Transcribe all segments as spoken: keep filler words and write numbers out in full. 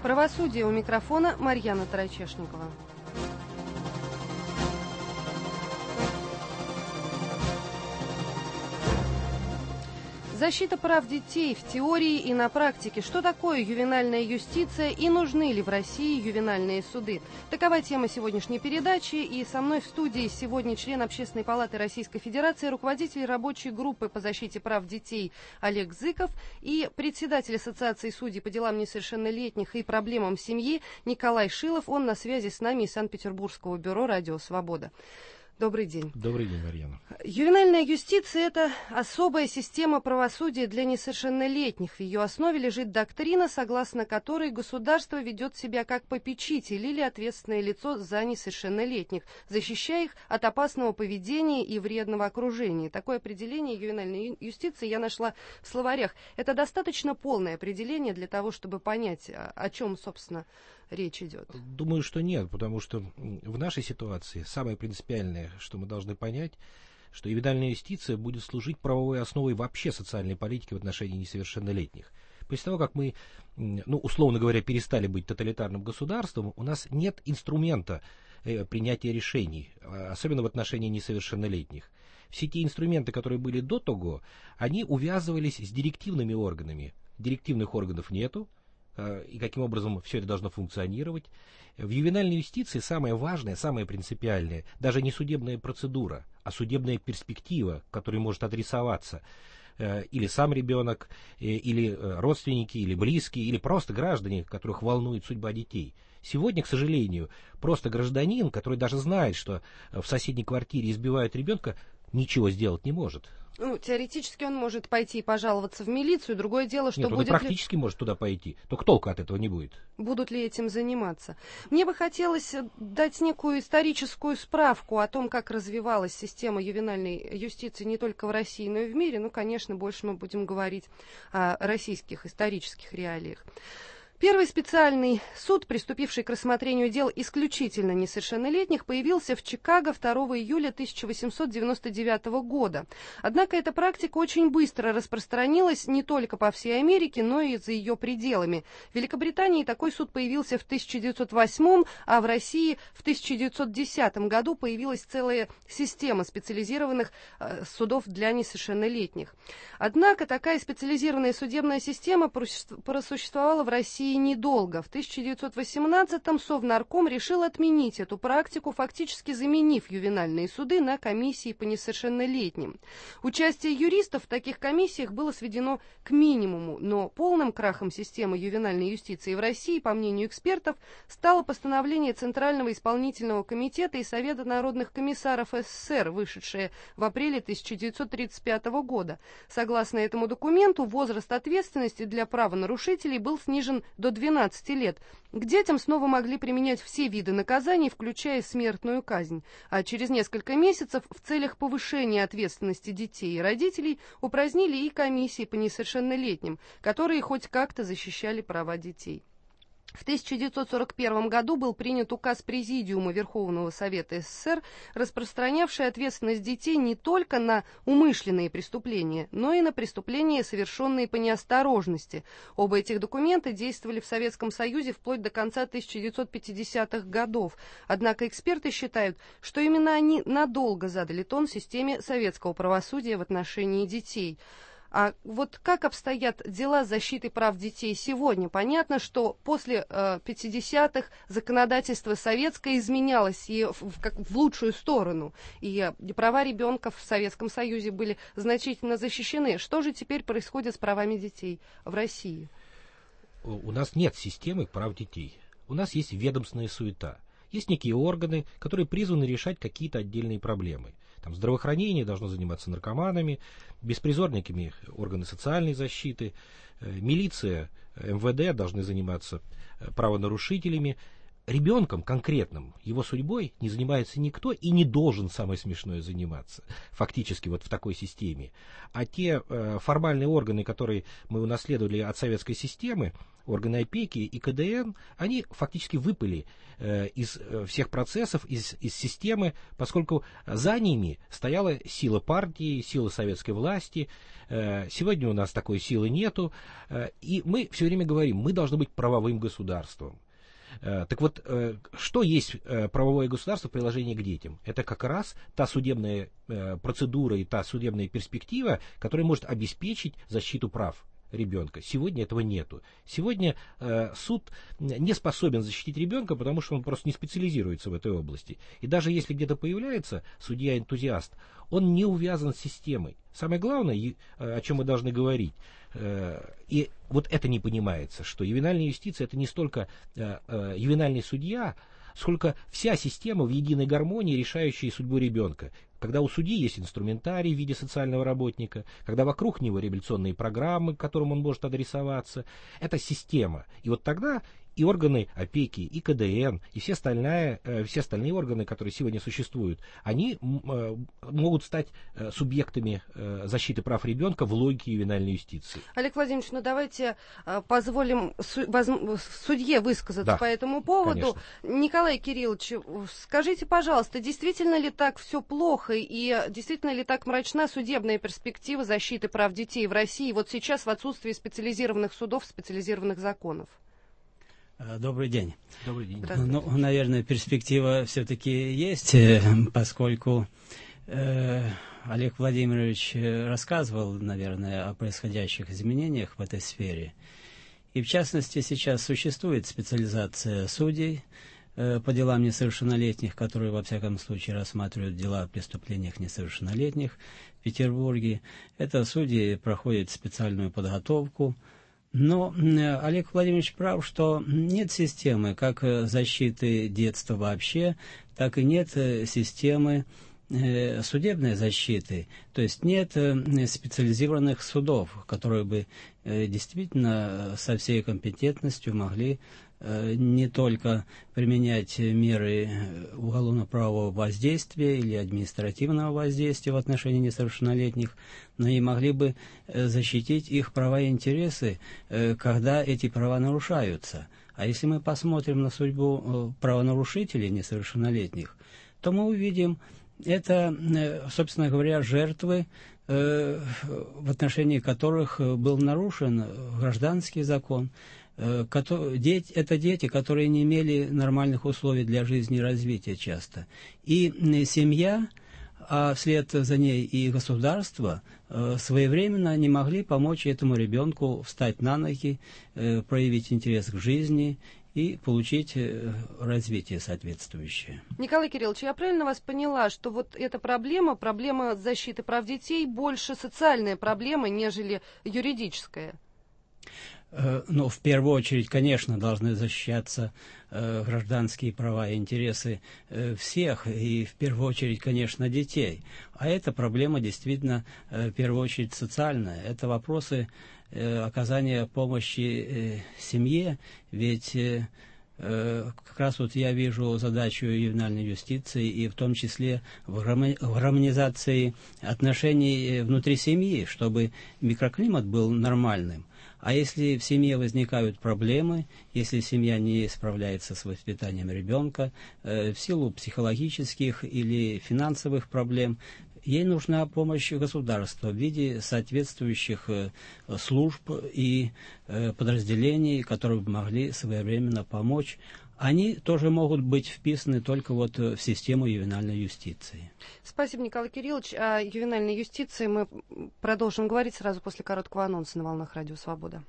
Правосудие, у микрофона Марьяна Тарачешникова. Защита прав детей в теории и на практике. Что такое ювенальная юстиция и нужны ли в России ювенальные суды? Такова тема сегодняшней передачи. И со мной в студии сегодня член Общественной палаты Российской Федерации, руководитель рабочей группы по защите прав детей Олег Зыков и председатель Ассоциации судей по делам несовершеннолетних и проблемам семьи Николай Шилов. Он на связи с нами из Санкт-Петербургского бюро «Радио Свобода». Добрый день. Добрый день, Марьяна. Ювенальная юстиция – это особая система правосудия для несовершеннолетних. В ее основе лежит доктрина, согласно которой государство ведет себя как попечитель или ответственное лицо за несовершеннолетних, защищая их от опасного поведения и вредного окружения. Такое определение ювенальной юстиции я нашла в словарях. Это достаточно полное определение для того, чтобы понять, о чем, собственно, речь идет? Думаю, что нет, потому что в нашей ситуации самое принципиальное, что мы должны понять, что ювенальная юстиция будет служить правовой основой вообще социальной политики в отношении несовершеннолетних. После того, как мы, ну, условно говоря, перестали быть тоталитарным государством, у нас нет инструмента э, принятия решений, особенно в отношении несовершеннолетних. Все те инструменты, которые были до того, они увязывались с директивными органами. Директивных органов нету. И каким образом все это должно функционировать. В ювенальной юстиции самое важное, самое принципиальное, даже не судебная процедура, а судебная перспектива, к которой может адресоваться или сам ребенок, или родственники, или близкие, или просто граждане, которых волнует судьба детей. Сегодня, к сожалению, просто гражданин, который даже знает, что в соседней квартире избивают ребенка, ничего сделать не может. Ну, теоретически он может пойти и пожаловаться в милицию. Другое дело, что Нет, будет он и практически ли... может туда пойти. Только толку от этого не будет. Будут ли этим заниматься? Мне бы хотелось дать некую историческую справку о том, как развивалась система ювенальной юстиции не только в России, но и в мире. Ну, конечно, больше мы будем говорить о российских исторических реалиях. Первый специальный суд, приступивший к рассмотрению дел исключительно несовершеннолетних, появился в Чикаго второго июля тысяча восемьсот девяносто девятого года. Однако эта практика очень быстро распространилась не только по всей Америке, но и за ее пределами. В Великобритании такой суд появился в тысяча девятьсот восьмом, а в России в тысяча девятьсот десятом году появилась целая система специализированных э, судов для несовершеннолетних. Однако такая специализированная судебная система просуществовала в России недолго. В тысяча девятьсот восемнадцатом Совнарком решил отменить эту практику, фактически заменив ювенальные суды на комиссии по несовершеннолетним. Участие юристов в таких комиссиях было сведено к минимуму, но полным крахом системы ювенальной юстиции в России, по мнению экспертов, стало постановление Центрального исполнительного комитета и Совета народных комиссаров СССР, вышедшее в апреле тысяча девятьсот тридцать пятого года. Согласно этому документу, возраст ответственности для правонарушителей был снижен до двенадцати лет. К детям снова могли применять все виды наказаний, включая смертную казнь. А через несколько месяцев в целях повышения ответственности детей и родителей упразднили и комиссии по несовершеннолетним, которые хоть как-то защищали права детей. В тысяча девятьсот сорок первом году был принят указ Президиума Верховного Совета СССР, распространявший ответственность детей не только на умышленные преступления, но и на преступления, совершенные по неосторожности. Оба этих документа действовали в Советском Союзе вплоть до конца тысяча девятьсот пятидесятых годов. Однако эксперты считают, что именно они надолго задали тон системе советского правосудия в отношении детей. А вот как обстоят дела защиты прав детей сегодня? Понятно, что после э, пятидесятых законодательство советское изменялось и в, в, как, в лучшую сторону, и, и права ребенка в Советском Союзе были значительно защищены. Что же теперь происходит с правами детей в России? У нас нет системы прав детей. У нас есть ведомственная суета. Есть некие органы, которые призваны решать какие-то отдельные проблемы. Там здравоохранение должно заниматься наркоманами, беспризорниками органы социальной защиты, милиция, эм вэ дэ должны заниматься правонарушителями. ребенком конкретным, его судьбой не занимается никто и не должен, самое смешное, заниматься фактически вот в такой системе. А те э, формальные органы, которые мы унаследовали от советской системы, органы опеки и ка дэ эн, они фактически выпали э, из э, всех процессов, из, из системы, поскольку за ними стояла сила партии, сила советской власти. Э, сегодня у нас такой силы нету. Э, и мы все время говорим, мы должны быть правовым государством. Так вот, что есть правовое государство в приложении к детям? Это как раз та судебная процедура и та судебная перспектива, которая может обеспечить защиту прав ребенка. Сегодня этого нету. Сегодня э, суд не способен защитить ребенка, потому что он просто не специализируется в этой области. И даже если где-то появляется судья-энтузиаст, он не увязан с системой. Самое главное, э, о чем мы должны говорить, э, и вот это не понимается, что ювенальная юстиция это не столько э, э, ювенальный судья, сколько вся система в единой гармонии, решающая судьбу ребенка. Когда у судьи есть инструментарий в виде социального работника, когда вокруг него реабилитационные программы, к которым он может адресоваться, это система. И вот тогда и органы опеки, и ка дэ эн, и все остальные, все остальные органы, которые сегодня существуют, они могут стать субъектами защиты прав ребенка в логике ювенальной юстиции. Олег Владимирович, ну давайте позволим судье высказаться, да, по этому поводу. Конечно. Николай Кириллович, скажите, пожалуйста, действительно ли так все плохо и действительно ли так мрачна судебная перспектива защиты прав детей в России вот сейчас в отсутствии специализированных судов, специализированных законов? Добрый день. Добрый день. Ну, наверное, перспектива все-таки есть, поскольку э, Олег Владимирович рассказывал, наверное, о происходящих изменениях в этой сфере. И, в частности, сейчас существует специализация судей э, по делам несовершеннолетних, которые, во всяком случае, рассматривают дела о преступлениях несовершеннолетних в Петербурге. Это судьи проходят специальную подготовку. Но Олег Владимирович прав, что нет системы как защиты детства вообще, так и нет системы судебной защиты. То есть нет специализированных судов, которые бы действительно со всей компетентностью могли не только применять меры уголовно-правового воздействия или административного воздействия в отношении несовершеннолетних, но и могли бы защитить их права и интересы, когда эти права нарушаются. А если мы посмотрим на судьбу правонарушителей несовершеннолетних, то мы увидим, это, собственно говоря, жертвы, в отношении которых был нарушен гражданский закон. Это дети, которые не имели нормальных условий для жизни и развития часто. И семья, а вслед за ней и государство своевременно не могли помочь этому ребенку встать на ноги, проявить интерес к жизни и получить развитие соответствующее. Николай Кириллович, я правильно вас поняла, что вот эта проблема, проблема защиты прав детей, больше социальная проблема, нежели юридическая? Ну, в первую очередь, конечно, должны защищаться э, гражданские права и интересы э, всех, и в первую очередь, конечно, детей. А эта проблема действительно, э, в первую очередь, социальная. Это вопросы э, оказания помощи э, семье, ведь э, э, как раз вот я вижу задачу ювенальной юстиции, и в том числе в гармонизации отношений внутри семьи, чтобы микроклимат был нормальным. А если в семье возникают проблемы, если семья не справляется с воспитанием ребенка э, в силу психологических или финансовых проблем, ей нужна помощь государства в виде соответствующих э, служб и э, подразделений, которые бы могли своевременно помочь. Они тоже могут быть вписаны только вот в систему ювенальной юстиции. Спасибо, Николай Кириллович. О ювенальной юстиции мы продолжим говорить сразу после короткого анонса на волнах Радио Свобода.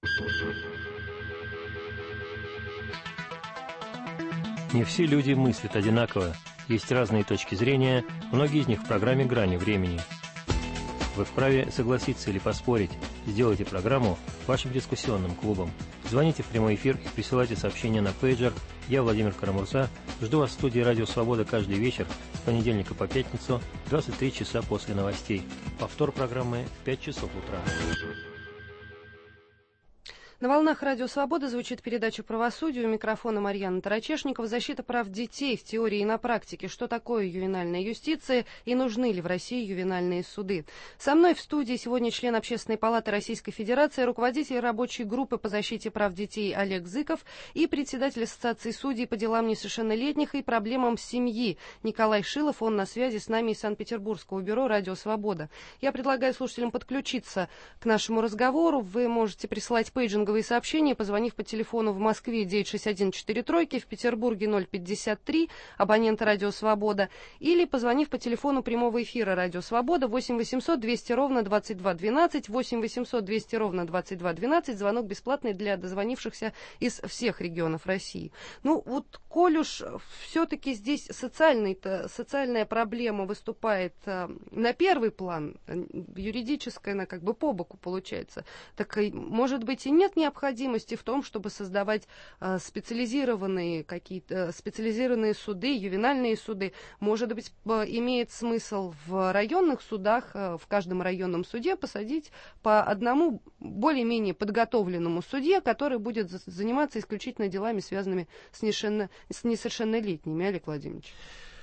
Не все люди мыслят одинаково. Есть разные точки зрения, многие из них в программе «Грани времени». Вы вправе согласиться или поспорить. Сделайте программу вашим дискуссионным клубом. Звоните в прямой эфир и присылайте сообщения на пейджер. Я Владимир Карамурза. Жду вас в студии «Радио Свобода» каждый вечер с понедельника по пятницу, двадцать три часа после новостей. Повтор программы в пять часов утра. На волнах Радио Свобода звучит передача «Правосудие». У микрофона Марьяна Тарачешникова. Защита прав детей в теории и на практике. Что такое ювенальная юстиция и нужны ли в России ювенальные суды? Со мной в студии сегодня член Общественной палаты Российской Федерации, руководитель рабочей группы по защите прав детей Олег Зыков и председатель Ассоциации судей по делам несовершеннолетних и проблемам семьи Николай Шилов. Он на связи с нами из Санкт-Петербургского бюро «Радио Свобода». Я предлагаю слушателям подключиться к нашему разговору. Вы можете присылать пейджинговые сообщения, позвонив по телефону в Москве девять шесть один четыре тройки, в Петербурге ноль пятьдесят три, абонента Радио Свобода, или позвонив по телефону прямого эфира Радио Свобода восемь восемьсот двести ровно двадцать два двенадцать, восемь восемьсот двести ровно двадцать два двенадцать, звонок бесплатный для дозвонившихся из всех регионов России. Ну вот, коль уж все-таки здесь социальная проблема выступает э, на первый план, юридическая она как бы по боку получается, так может быть и нет необходимости в том, чтобы создавать э, специализированные какие-то специализированные суды, ювенальные суды. Может быть, э, имеет смысл в районных судах, э, в каждом районном суде посадить по одному более-менее подготовленному судье, который будет за- заниматься исключительно делами, связанными с, нешенно, с несовершеннолетними. Олег Владимирович.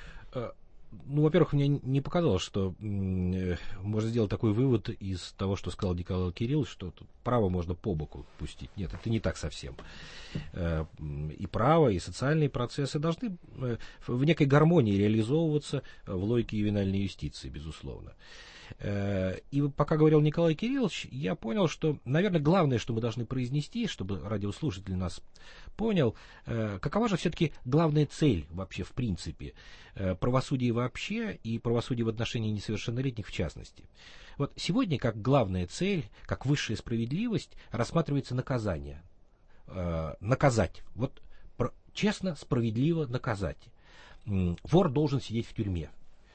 Ну, во-первых, мне не показалось, что э, можно сделать такой вывод из того, что сказал Николай Кириллович, что тут право можно по боку пустить. Нет, это не так совсем. Э, и право, и социальные процессы должны э, в некой гармонии реализовываться в логике ювенальной юстиции, безусловно. Э, и пока говорил Николай Кириллович, я понял, что, наверное, главное, что мы должны произнести, чтобы радиослушатель нас понял, э, какова же все-таки главная цель вообще в принципе э, правосудия вообще и правосудия в отношении несовершеннолетних в частности. Вот сегодня как главная цель, как высшая справедливость рассматривается наказание. Э, наказать. Вот про, честно, справедливо наказать. М, вор должен сидеть в тюрьме.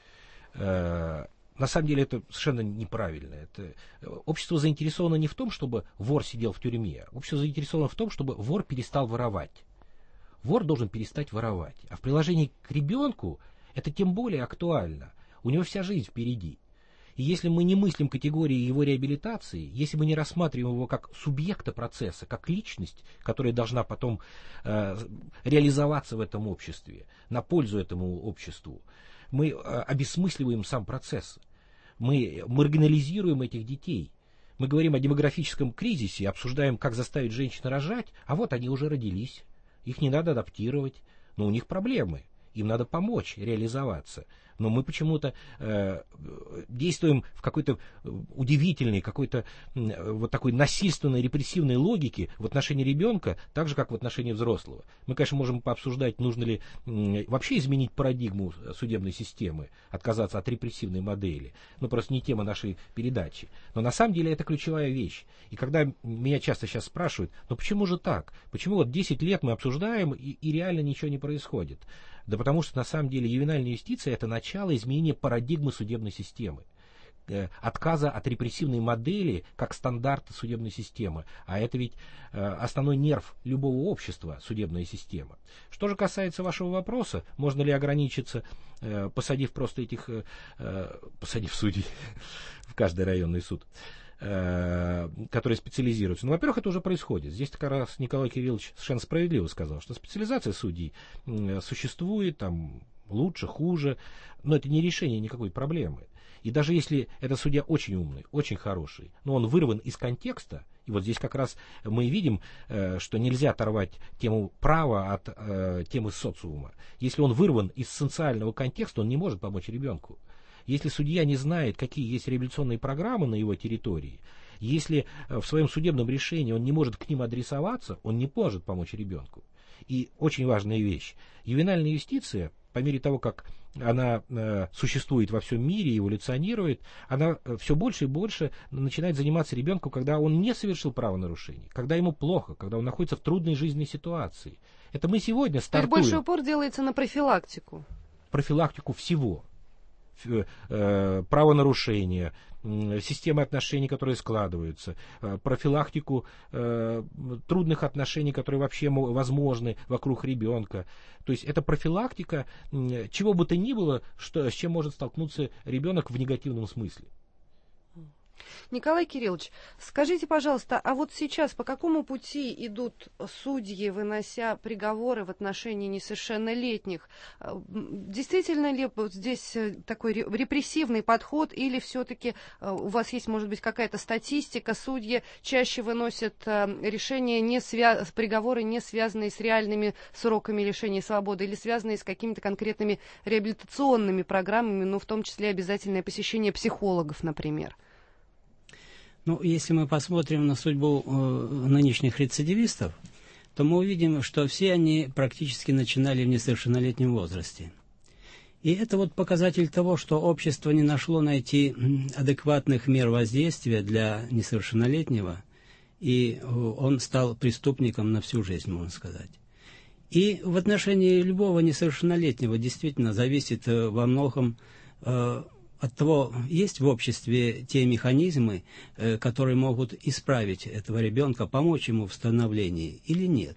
Э, На самом деле это совершенно неправильно. Это... Общество заинтересовано не в том, чтобы вор сидел в тюрьме. Общество заинтересовано в том, чтобы вор перестал воровать. Вор должен перестать воровать. А в приложении к ребенку это тем более актуально. У него вся жизнь впереди. И если мы не мыслим категории его реабилитации, если мы не рассматриваем его как субъекта процесса, как личность, которая должна потом э, реализоваться в этом обществе, на пользу этому обществу, мы обесмысливаем сам процесс. Мы маргинализируем этих детей. Мы говорим о демографическом кризисе, обсуждаем, как заставить женщин рожать, а вот они уже родились. Их не надо адаптировать, но у них проблемы. Им надо помочь реализоваться. Но мы почему-то э, действуем в какой-то удивительной, какой-то э, вот такой насильственной, репрессивной логике в отношении ребенка, так же, как в отношении взрослого. Мы, конечно, можем пообсуждать, нужно ли э, вообще изменить парадигму судебной системы, отказаться от репрессивной модели. Ну, просто не тема нашей передачи. Но на самом деле это ключевая вещь. И когда меня часто сейчас спрашивают, ну почему же так? Почему вот десять лет мы обсуждаем, и, и реально ничего не происходит? Да потому что на самом деле ювенальная юстиция — это начало изменения парадигмы судебной системы. Э, отказа от репрессивной модели как стандарта судебной системы. А это ведь э, основной нерв любого общества, судебная система. Что же касается вашего вопроса, можно ли ограничиться, э, посадив просто этих, э, посадив судей в каждый районный суд, которые специализируются. Ну, во-первых, это уже происходит. Здесь как раз Николай Кириллович совершенно справедливо сказал, что специализация судей существует, там, лучше, хуже, но это не решение никакой проблемы. И даже если этот судья очень умный, очень хороший, но он вырван из контекста, и вот здесь как раз мы видим, что нельзя оторвать тему права от э, темы социума. Если он вырван из социального контекста, он не может помочь ребенку. Если судья не знает, какие есть реабилитационные программы на его территории, если в своем судебном решении он не может к ним адресоваться, он не может помочь ребенку. И очень важная вещь. Ювенальная юстиция, по мере того, как она э, существует во всем мире, эволюционирует, она все больше и больше начинает заниматься ребенком, когда он не совершил правонарушений, когда ему плохо, когда он находится в трудной жизненной ситуации. Это мы сегодня стартуем. Теперь больше упор делается на профилактику. Профилактику всего. Правонарушения, системы отношений, которые складываются, профилактику трудных отношений, которые вообще возможны вокруг ребенка. То есть это профилактика чего бы то ни было, что, с чем может столкнуться ребенок в негативном смысле. Николай Кириллович, скажите, пожалуйста, а вот сейчас по какому пути идут судьи, вынося приговоры в отношении несовершеннолетних? Действительно ли здесь такой репрессивный подход, или все-таки у вас есть, может быть, какая-то статистика? Судьи чаще выносят решения, не свя... приговоры, не связанные с реальными сроками лишения свободы, или связанные с какими-то конкретными реабилитационными программами, ну, в том числе обязательное посещение психологов, например? Ну, если мы посмотрим на судьбу э, нынешних рецидивистов, то мы увидим, что все они практически начинали в несовершеннолетнем возрасте. И это вот показатель того, что общество не нашло найти адекватных мер воздействия для несовершеннолетнего, и он стал преступником на всю жизнь, можно сказать. И в отношении любого несовершеннолетнего действительно зависит э, во многом э, от того, есть в обществе те механизмы, э, которые могут исправить этого ребенка, помочь ему в становлении или нет.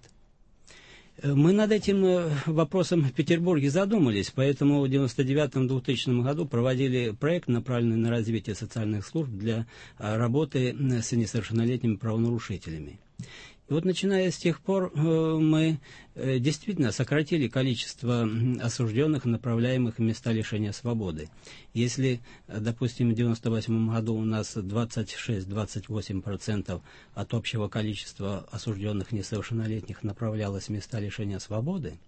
Мы над этим вопросом в Петербурге задумались, поэтому в девяносто девятом — двухтысячном году проводили проект, направленный на развитие социальных служб для работы с несовершеннолетними правонарушителями. И вот начиная с тех пор мы действительно сократили количество осужденных, направляемых в места лишения свободы. Если, допустим, в девяносто восьмом году у нас двадцать шесть — двадцать восемь процентов от общего количества осужденных несовершеннолетних направлялось в места лишения свободы,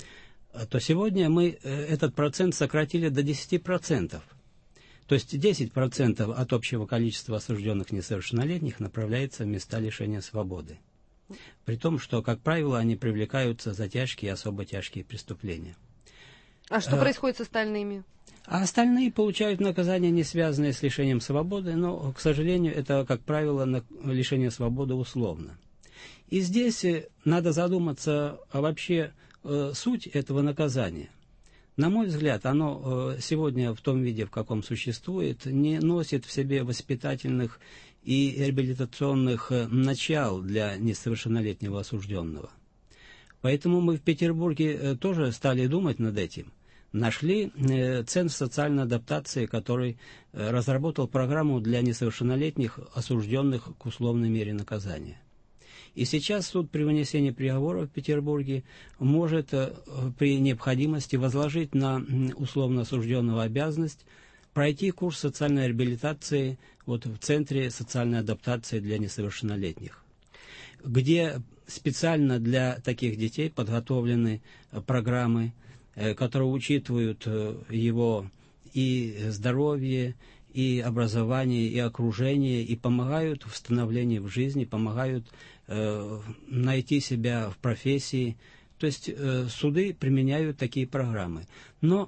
то сегодня мы этот процент сократили до десяти процентов. То есть десять процентов от общего количества осужденных несовершеннолетних направляется в места лишения свободы. При том, что, как правило, они привлекаются за тяжкие и особо тяжкие преступления. А что а, происходит с остальными? А остальные получают наказания, не связанные с лишением свободы, но, к сожалению, это, как правило, лишение свободы условно. И здесь надо задуматься о вообще э, суть этого наказания. На мой взгляд, оно э, сегодня в том виде, в каком существует, не носит в себе воспитательных и реабилитационных начал для несовершеннолетнего осужденного. Поэтому мы в Петербурге тоже стали думать над этим. Нашли Центр социальной адаптации, который разработал программу для несовершеннолетних, осужденных к условной мере наказания. И сейчас суд при вынесении приговора в Петербурге может при необходимости возложить на условно осужденного обязанность пройти курс социальной реабилитации вот в Центре социальной адаптации для несовершеннолетних, где специально для таких детей подготовлены программы, которые учитывают его и здоровье, и образование, и окружение, и помогают в становлении в жизни, помогают э, найти себя в профессии. То есть э, суды применяют такие программы. Но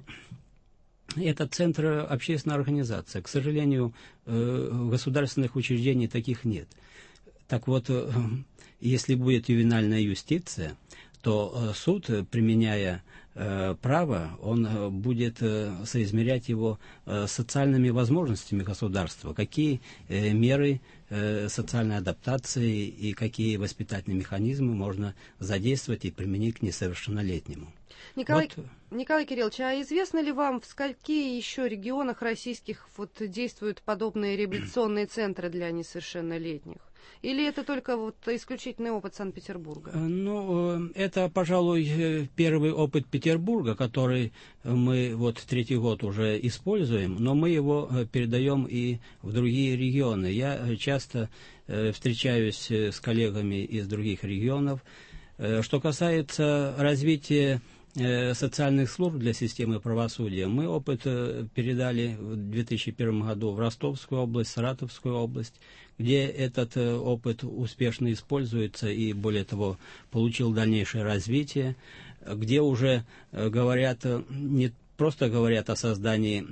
это центр общественной организации. К сожалению, э, государственных учреждений таких нет. Так вот, э, если будет ювенальная юстиция, то э, суд, применяя э, право, он э, будет э, соизмерять его э, социальными возможностями государства, какие э, меры э, социальной адаптации и какие воспитательные механизмы можно задействовать и применить к несовершеннолетнему. Николай, вот. Николай Кириллович, а известно ли вам, в скольких еще регионах российских вот действуют подобные реабилитационные центры для несовершеннолетних? Или это только вот исключительный опыт Санкт-Петербурга? Ну, это, пожалуй, первый опыт Петербурга, который мы вот третий год уже используем, но мы его передаем и в другие регионы. Я часто встречаюсь с коллегами из других регионов. Что касается развития социальных служб для системы правосудия, мы опыт передали в две тысячи первом году в Ростовскую область, Саратовскую область, где этот опыт успешно используется и, более того, получил дальнейшее развитие, где уже говорят, не просто говорят о создании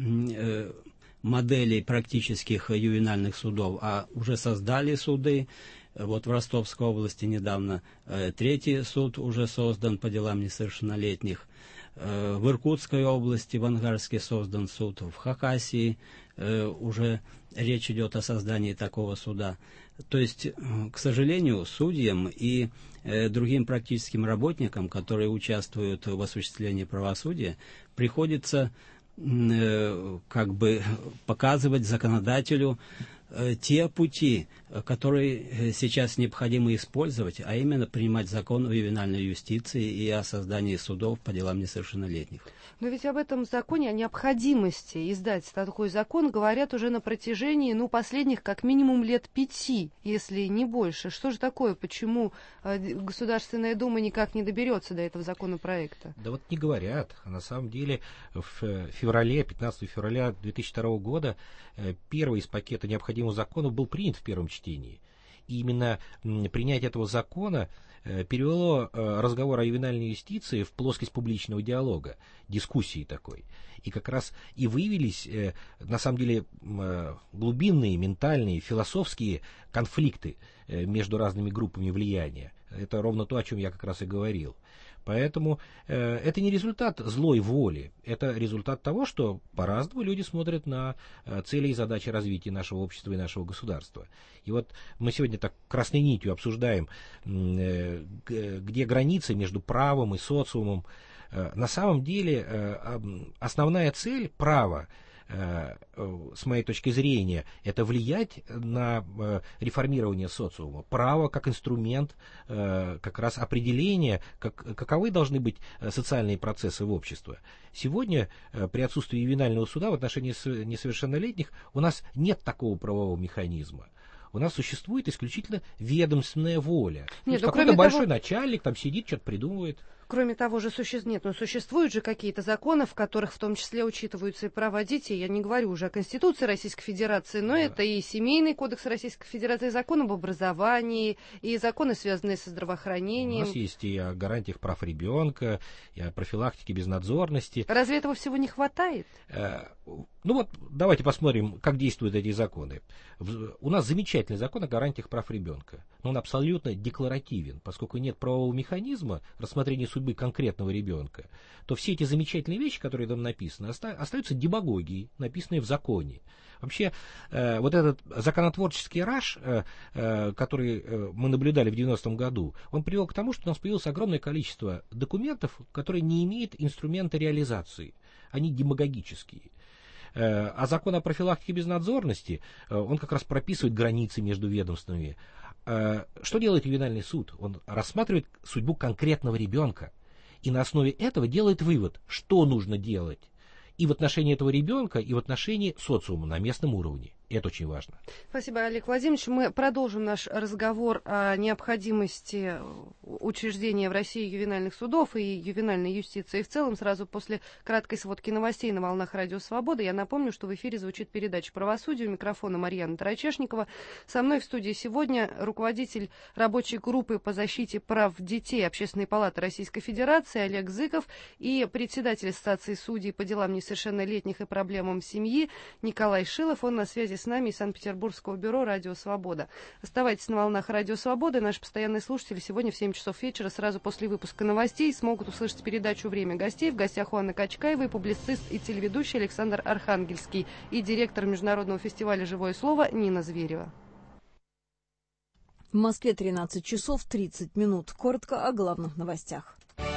моделей практических ювенальных судов, а уже создали суды. Вот в Ростовской области недавно э, третий суд уже создан по делам несовершеннолетних. Э, в Иркутской области, в Ангарске создан суд. В Хакасии э, уже речь идет о создании такого суда. То есть, э, к сожалению, судьям и э, другим практическим работникам, которые участвуют в осуществлении правосудия, приходится э, как бы показывать законодателю э, те пути, которые сейчас необходимо использовать, а именно принимать закон о ювенальной юстиции и о создании судов по делам несовершеннолетних. Но ведь об этом законе, о необходимости издать такой закон, говорят уже на протяжении, ну, последних как минимум лет пяти, если не больше. Что же такое? Почему э, Государственная Дума никак не доберется до этого законопроекта? Да вот не говорят. На самом деле в феврале, пятнадцатого февраля две тысячи второго года э, первый из пакета необходимых законов был принят в первом чтении. И именно м, принятие этого закона перевело разговор о ювенальной юстиции в плоскость публичного диалога, дискуссии такой. И как раз и выявились, на самом деле, глубинные, ментальные, философские конфликты между разными группами влияния. Это ровно то, о чем я как раз и говорил. Поэтому э, это не результат злой воли, это результат того, что по-разному люди смотрят на э, цели и задачи развития нашего общества и нашего государства. И вот мы сегодня так красной нитью обсуждаем, э, где границы между правом и социумом. Э, на самом деле э, основная цель права, с моей точки зрения, это влиять на реформирование социума. Право как инструмент как раз определения, как, каковы должны быть социальные процессы в обществе. Сегодня при отсутствии ювенального суда в отношении несовершеннолетних у нас нет такого правового механизма. У нас существует исключительно ведомственная воля. Нет, ну, какой-то большой того... начальник там сидит, что-то придумывает. Кроме того же, суще... Нет, ну, существуют же какие-то законы, в которых в том числе учитываются и права детей. Я не говорю уже о Конституции Российской Федерации, но да. Это и Семейный кодекс Российской Федерации, и закон об образовании, и законы, связанные со здравоохранением. У нас есть и о гарантиях прав ребенка, и о профилактике безнадзорности. Разве этого всего не хватает? Ну вот, давайте посмотрим, как действуют эти законы. У нас замечательный закон о гарантиях прав ребенка, но он абсолютно декларативен, поскольку нет правового механизма рассмотрения судьбы конкретного ребенка, то все эти замечательные вещи, которые там написаны, остаются демагогией, написанные в законе. Вообще, э, вот этот законотворческий раш, э, э, который э, мы наблюдали в девяностом году, он привел к тому, что у нас появилось огромное количество документов, которые не имеют инструмента реализации. Они демагогические. Э, а закон о профилактике безнадзорности, э, он как раз прописывает границы между ведомствами. Э, что делает ювенальный суд? Он рассматривает судьбу конкретного ребенка и на основе этого делает вывод, что нужно делать и в отношении этого ребенка, и в отношении социума на местном уровне. И это очень важно. Спасибо, Олег Владимирович. Мы продолжим наш разговор о необходимости учреждения в России ювенальных судов и ювенальной юстиции в целом сразу после краткой сводки новостей на волнах Радио Свобода. Я напомню, что в эфире звучит передача «Правосудие». У микрофона Марьяна Тарачешникова. Со мной в студии сегодня руководитель рабочей группы по защите прав детей Общественной палаты Российской Федерации Олег Зыков и председатель Ассоциации судей по делам несовершеннолетних и проблемам семьи Николай Шилов. Он на связи с нами из Санкт-Петербургского бюро «Радио Свобода». Оставайтесь на волнах «Радио Свобода». Наши постоянные слушатели сегодня в семь часов вечера, сразу после выпуска новостей, смогут услышать передачу «Время гостей». В гостях у Анны Качкаевой публицист и телеведущий Александр Архангельский и директор Международного фестиваля «Живое слово» Нина Зверева. В Москве тринадцать часов тридцать минут. Коротко о главных новостях.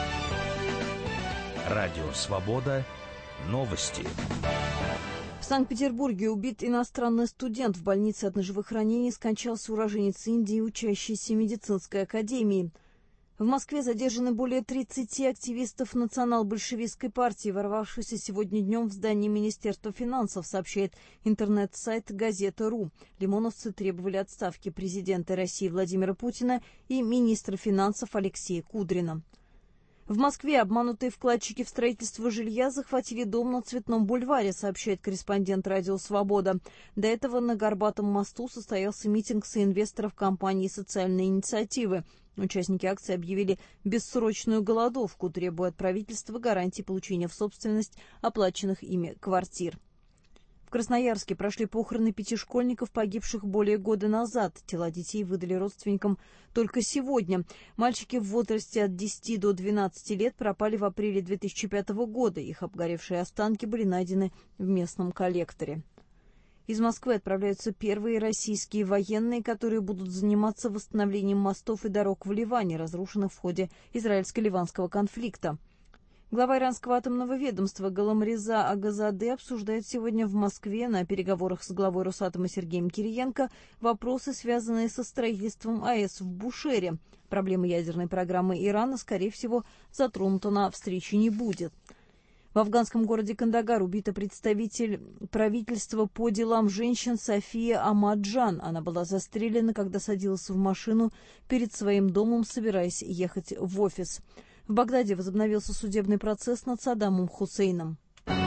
Радио Свобода. Новости. В Санкт-Петербурге убит иностранный студент. В больнице от ножевых ранений скончался уроженец Индии, учащийся медицинской академии. В Москве задержаны более тридцати активистов национал-большевистской партии, ворвавшихся сегодня днем в здание Министерства финансов, сообщает интернет-сайт «Газета.ру». Лимоновцы требовали отставки президента России Владимира Путина и министра финансов Алексея Кудрина. В Москве обманутые вкладчики в строительство жилья захватили дом на Цветном бульваре, сообщает корреспондент «Радио Свобода». До этого на Горбатом мосту состоялся митинг соинвесторов компании «Социальные инициативы». Участники акции объявили бессрочную голодовку, требуя от правительства гарантий получения в собственность оплаченных ими квартир. В Красноярске прошли похороны пяти школьников, погибших более года назад. Тела детей выдали родственникам только сегодня. Мальчики в возрасте от десяти до двенадцати лет пропали в апреле две тысячи пятого года. Их обгоревшие останки были найдены в местном коллекторе. Из Москвы отправляются первые российские военные, которые будут заниматься восстановлением мостов и дорог в Ливане, разрушенных в ходе израильско-ливанского конфликта. Глава иранского атомного ведомства Галамреза Агазаде обсуждает сегодня в Москве на переговорах с главой Росатома Сергеем Кириенко вопросы, связанные со строительством АЭС в Бушере. Проблемы ядерной программы Ирана, скорее всего, затронута на встрече не будет. В афганском городе Кандагар убита представитель правительства по делам женщин София Амаджан. Она была застрелена, когда садилась в машину перед своим домом, собираясь ехать в офис. В Багдаде возобновился судебный процесс над Саддамом Хусейном.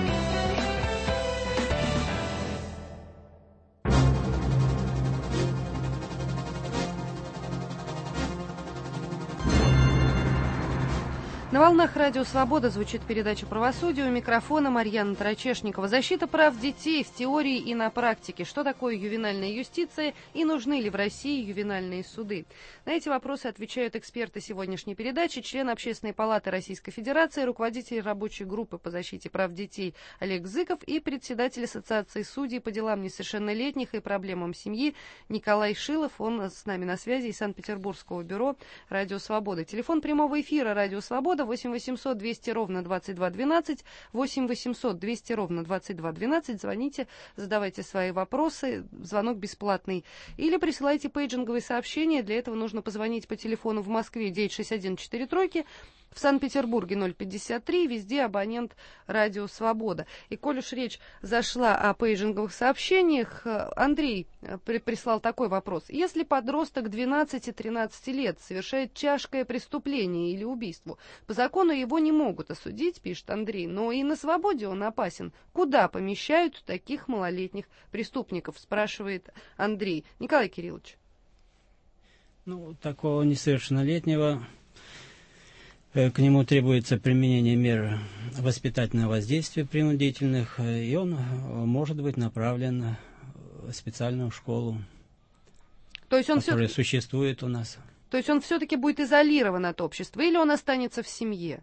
На волнах Радио Свобода звучит передача «Правосудие». У микрофона Марьяна Тарачешникова. Защита прав детей в теории и на практике. Что такое ювенальная юстиция и нужны ли в России ювенальные суды? На эти вопросы отвечают эксперты сегодняшней передачи, член Общественной палаты Российской Федерации, руководитель рабочей группы по защите прав детей Олег Зыков и председатель Ассоциации судей по делам несовершеннолетних и проблемам семьи Николай Шилов. Он с нами на связи из Санкт-Петербургского бюро Радио Свобода. Телефон прямого эфира Радио Свобода восемь восемьсот двести ровно двадцать два двенадцать, восемь восемьсот двести ровно двадцать два двенадцать. Звоните, задавайте свои вопросы, звонок бесплатный. Или присылайте пейджинговые сообщения. Для этого нужно позвонить по телефону в Москве девять шесть один четыре тройки, в Санкт-Петербурге ноль пятьдесят три, везде абонент Радио Свобода. И коль уж речь зашла о пейджинговых сообщениях, Андрей при прислал такой вопрос. Если подросток двенадцати-тринадцати лет совершает тяжкое преступление или убийство, по закону его не могут осудить, пишет Андрей, но и на свободе он опасен. Куда помещают таких малолетних преступников, спрашивает Андрей. Николай Кириллович. Ну, такого несовершеннолетнего... К нему требуется применение мер воспитательного воздействия принудительных, и он может быть направлен в специальную школу, то есть он которая все... существует у нас. То есть он все-таки будет изолирован от общества, или он останется в семье?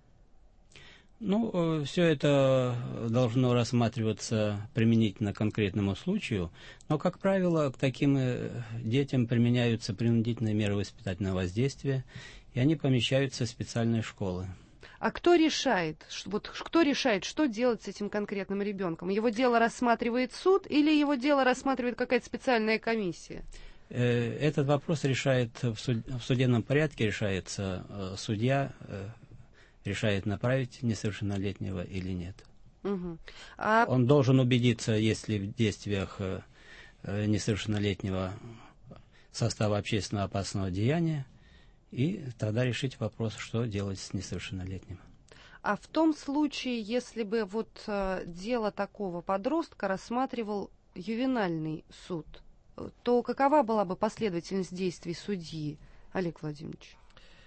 Ну, все это должно рассматриваться применительно к конкретному случаю, но, как правило, к таким детям применяются принудительные меры воспитательного воздействия, и они помещаются в специальные школы. А кто решает, вот кто решает, что делать с этим конкретным ребенком? Его дело рассматривает суд или его дело рассматривает какая-то специальная комиссия? Этот вопрос решает в, суд, в судебном порядке, решается судья, решает, направить несовершеннолетнего или нет. Угу. А... Он должен убедиться, если в действиях несовершеннолетнего состава общественно опасного деяния, и тогда решить вопрос, что делать с несовершеннолетним. А в том случае, если бы вот э, дело такого подростка рассматривал ювенальный суд, то какова была бы последовательность действий судьи, Олег Владимирович?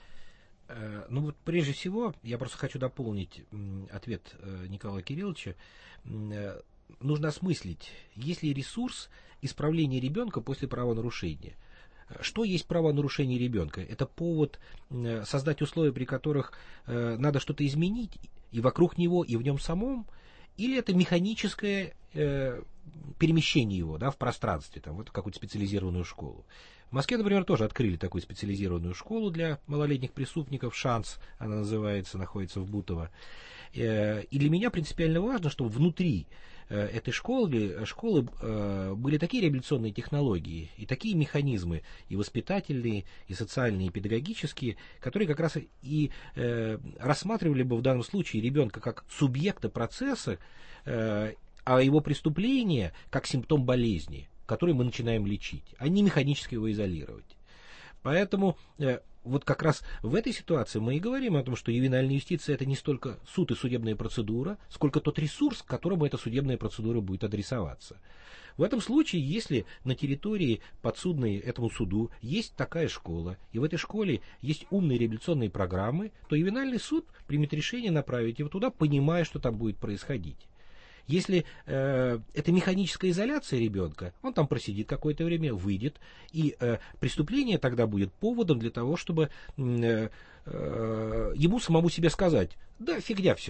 Э, ну вот прежде всего, я просто хочу дополнить м, ответ э, Николая Кирилловича. Э, нужно осмыслить, есть ли ресурс исправления ребенка после правонарушения. Что есть правонарушение ребенка? Это повод э, создать условия, при которых э, надо что-то изменить и вокруг него, и в нем самом, или это механическое э, перемещение его, да, в пространстве, там, вот какую-то специализированную школу. В Москве, например, тоже открыли такую специализированную школу для малолетних преступников, «Шанс» она называется, находится в Бутово. Э, и для меня принципиально важно, чтобы внутри этой школы, школы э, были такие реабилитационные технологии и такие механизмы, и воспитательные, и социальные, и педагогические, которые как раз и э, рассматривали бы в данном случае ребенка как субъекта процесса, э, а его преступление как симптом болезни, который мы начинаем лечить, а не механически его изолировать. Поэтому э, вот как раз в этой ситуации мы и говорим о том, что ювенальная юстиция — это не столько суд и судебная процедура, сколько тот ресурс, к которому эта судебная процедура будет адресоваться. В этом случае, если на территории подсудной этому суду есть такая школа, и в этой школе есть умные реабилитационные программы, то ювенальный суд примет решение направить его туда, понимая, что там будет происходить. Если э, это механическая изоляция ребенка, он там просидит какое-то время, выйдет, и э, преступление тогда будет поводом для того, чтобы э, э, ему самому себе сказать: да, фигня все,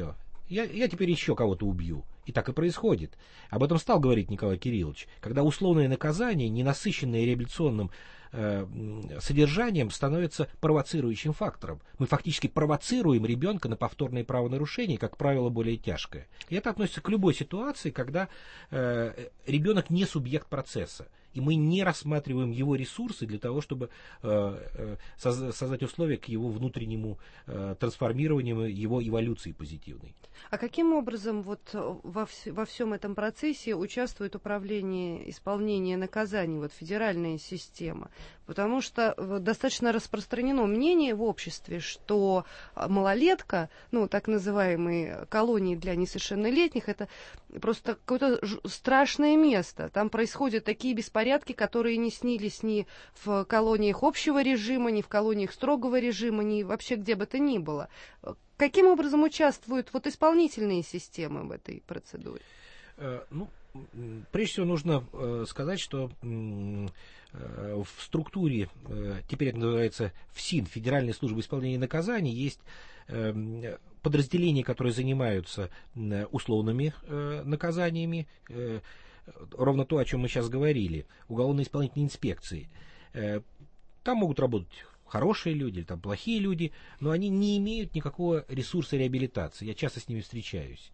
я, я теперь еще кого-то убью. И так и происходит. Об этом стал говорить Николай Кириллович. Когда условное наказание, не насыщенное реабилитационным э, содержанием, становится провоцирующим фактором. Мы фактически провоцируем ребенка на повторные правонарушения, как правило, более тяжкое. И это относится к любой ситуации, когда э, ребенок не субъект процесса. И мы не рассматриваем его ресурсы для того, чтобы э, э, создать условия к его внутреннему э, трансформированию, его эволюции позитивной. А каким образом вот во, вс- во всем этом процессе участвует управление исполнения наказаний, вот федеральная система? Потому что вот, достаточно распространено мнение в обществе, что малолетка, ну, так называемые колонии для несовершеннолетних, это просто какое-то ж- страшное место. Там происходят такие беспорядки, которые не снились ни в колониях общего режима, ни в колониях строгого режима, ни вообще где бы то ни было. Каким образом участвуют вот исполнительные системы в этой процедуре? Э, ну, прежде всего нужно э, сказать, что э, в структуре, э, теперь это называется ФСИН, Федеральной службы исполнения наказаний, есть э, подразделения, которые занимаются э, условными э, наказаниями, э, ровно то, о чем мы сейчас говорили, уголовно-исполнительной инспекции. Э, там могут работать хорошие люди, или там плохие люди, но они не имеют никакого ресурса реабилитации. Я часто с ними встречаюсь.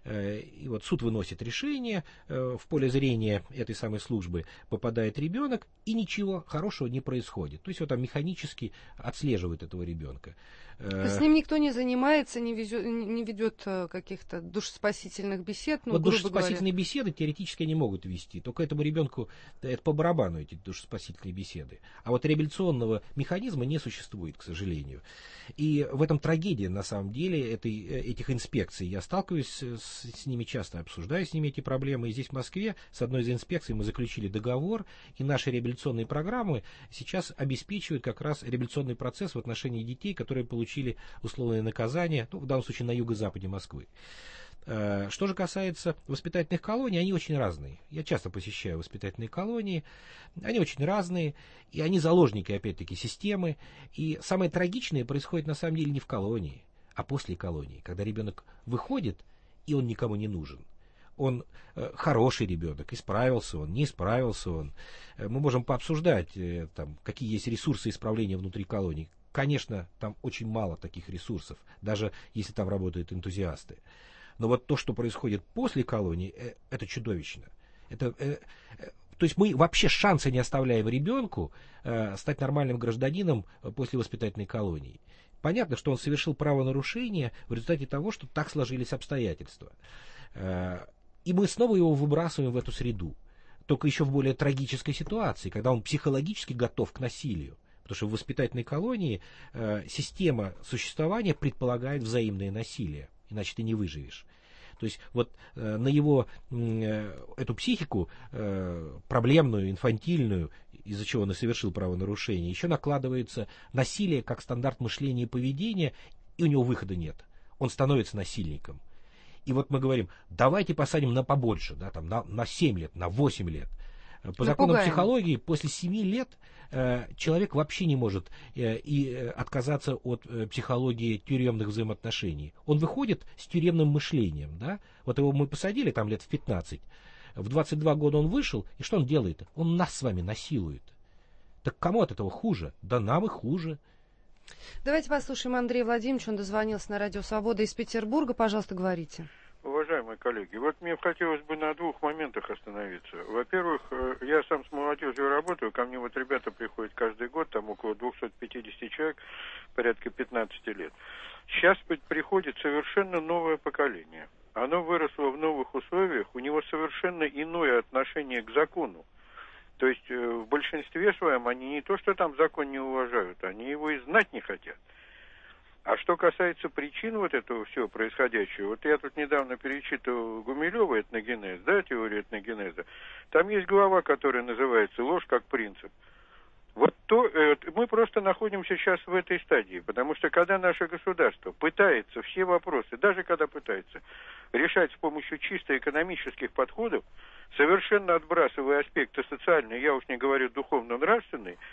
И вот суд выносит решение, в поле зрения этой самой службы попадает ребенок, и ничего хорошего не происходит. То есть вот там механически отслеживают этого ребенка. То есть с ним никто не занимается, не, везет, не ведет каких-то душеспасительных бесед? Ну, вот грубо душеспасительные говоря. беседы теоретически они могут вести, только этому ребенку это по барабану, эти душеспасительные беседы. А вот реабилитационного механизма не существует, к сожалению. И в этом трагедия, на самом деле, этой, этих инспекций. Я сталкиваюсь с, с ними часто, обсуждаю с ними эти проблемы. И здесь, в Москве, с одной из инспекций мы заключили договор, и наши реабилитационные программы сейчас обеспечивают как раз реабилитационный процесс в отношении детей, которые получили условное наказание, ну, в данном случае на юго-западе Москвы. Что же касается воспитательных колоний, они очень разные. Я часто посещаю воспитательные колонии, они очень разные, и они заложники, опять-таки, системы. И самое трагичное происходит на самом деле не в колонии, а после колонии, когда ребенок выходит, и он никому не нужен. Он э, хороший ребенок, исправился он, не исправился он. Мы можем пообсуждать, э, там, какие есть ресурсы исправления внутри колонии. Конечно, там очень мало таких ресурсов, даже если там работают энтузиасты. Но вот то, что происходит после колонии, э, это чудовищно. Это, э, э, то есть мы вообще шанса не оставляем ребенку э, стать нормальным гражданином после воспитательной колонии. Понятно, что он совершил правонарушение в результате того, что так сложились обстоятельства. Э, и мы снова его выбрасываем в эту среду. Только еще в более трагической ситуации, когда он психологически готов к насилию. Потому что в воспитательной колонии э, система существования предполагает взаимное насилие. Иначе ты не выживешь. То есть вот э, на его э, эту психику э, проблемную, инфантильную, из-за чего он и совершил правонарушение, еще накладывается насилие как стандарт мышления и поведения, и у него выхода нет. Он становится насильником. И вот мы говорим, давайте посадим на побольше, да, там, на, на семь лет, на восемь лет. По законам психологии после семи лет э, человек вообще не может э, и э, отказаться от э, психологии тюремных взаимоотношений. Он выходит с тюремным мышлением. Да? Вот его мы посадили там лет в пятнадцать. В двадцать два года он вышел, и что он делает? Он нас с вами насилует. Так кому от этого хуже? Да нам и хуже. Давайте послушаем Андрея Владимировича. Он дозвонился на Радио Свобода из Петербурга. Пожалуйста, говорите. Уважаемые коллеги, вот мне хотелось бы на двух моментах остановиться. Во-первых, я сам с молодежью работаю, ко мне вот ребята приходят каждый год, там около двести пятьдесят человек, порядка пятнадцать лет. Сейчас приходит совершенно новое поколение. Оно выросло в новых условиях, у него совершенно иное отношение к закону. То есть в большинстве своем они не то, что там закон не уважают, они его и знать не хотят. А что касается причин вот этого всего происходящего, вот я тут недавно перечитывал Гумилева этногенез, да, теорию этногенеза, там есть глава, которая называется «Ложь как принцип». Вот то, э, мы просто находимся сейчас в этой стадии, потому что когда наше государство пытается все вопросы, даже когда пытается решать с помощью чисто экономических подходов, совершенно отбрасывая аспекты социальные, я уж не говорю духовно-нравственные,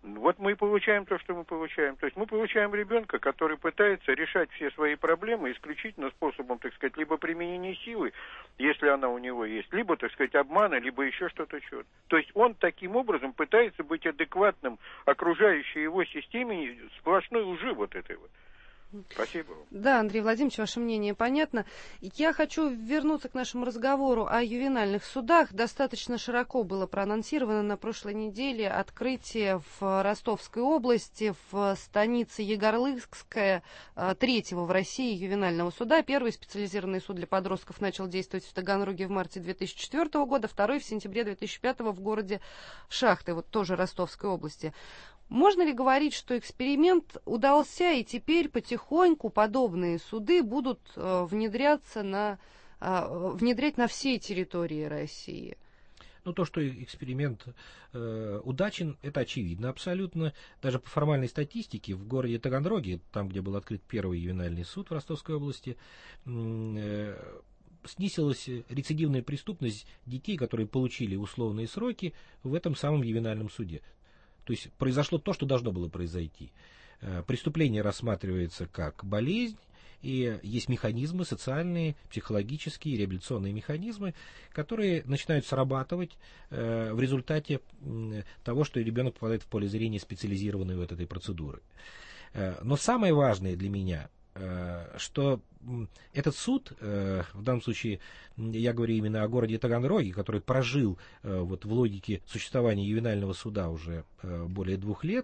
Вот мы и получаем то, что мы получаем. То есть мы получаем ребенка, который пытается решать все свои проблемы исключительно способом, так сказать, либо применения силы, если она у него есть, либо, так сказать, обмана, либо еще что-то. что-то. То есть он таким образом пытается быть адекватным окружающей его системе, сплошной лжи вот этой вот. Спасибо вам. Да, Андрей Владимирович, ваше мнение понятно. Я хочу вернуться к нашему разговору о ювенальных судах. Достаточно широко было проанонсировано на прошлой неделе открытие в Ростовской области, в станице Егорлыцкая, третьего в России ювенального суда. Первый специализированный суд для подростков начал действовать в Таганроге в марте две тысячи четвёртого года, второй в сентябре две тысячи пятого в городе Шахты, вот тоже Ростовской области. Можно ли говорить, что эксперимент удался, и теперь потихоньку подобные суды будут э, внедряться на, э, внедрять на всей территории России? Ну, то, что эксперимент э, удачен, это очевидно абсолютно. Даже по формальной статистике в городе Таганроге, там, где был открыт первый ювенальный суд в Ростовской области, э, снизилась рецидивная преступность детей, которые получили условные сроки в этом самом ювенальном суде. То есть произошло то, что должно было произойти. Преступление рассматривается как болезнь, и есть механизмы социальные, психологические, реабилитационные механизмы, которые начинают срабатывать в результате того, что ребенок попадает в поле зрения специализированной вот этой процедуры. Но самое важное для меня, что этот суд, в данном случае я говорю именно о городе Таганроге, который прожил вот в логике существования ювенального суда уже более двух лет,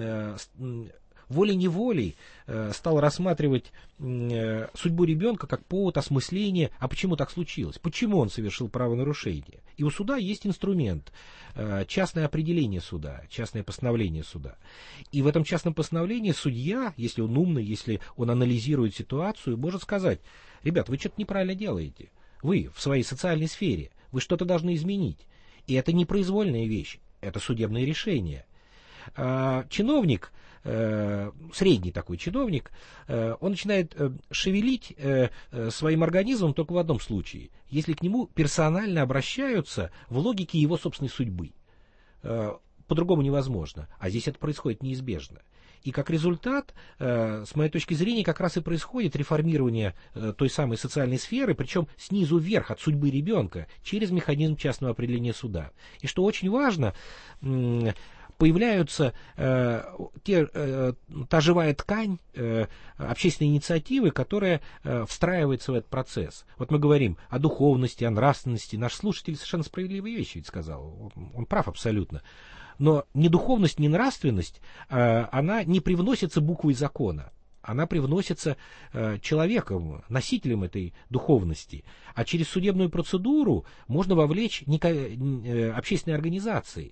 волей-неволей стал рассматривать судьбу ребенка как повод осмысления, а почему так случилось, почему он совершил правонарушение. И у суда есть инструмент, частное определение суда, частное постановление суда. И в этом частном постановлении судья, если он умный, если он анализирует ситуацию, может сказать: ребят, вы что-то неправильно делаете, вы в своей социальной сфере, вы что-то должны изменить. И это не произвольная вещь, это судебное решение. Чиновник, средний такой чиновник, он начинает шевелить своим организмом только в одном случае, если к нему персонально обращаются в логике его собственной судьбы. По-другому невозможно, а здесь это происходит неизбежно. И как результат, с моей точки зрения, как раз и происходит реформирование той самой социальной сферы, причем снизу вверх, от судьбы ребенка, через механизм частного определения суда. И что очень важно, появляются э, те, э, та живая ткань э, общественной инициативы, которая э, встраивается в этот процесс. Вот мы говорим о духовности, о нравственности. Наш слушатель совершенно справедливые вещи ведь сказал. Он, он прав абсолютно. Но ни духовность, ни нравственность, э, она не привносится буквой закона. Она привносится э, человеком, носителем этой духовности. А через судебную процедуру можно вовлечь неко, э, общественные организации.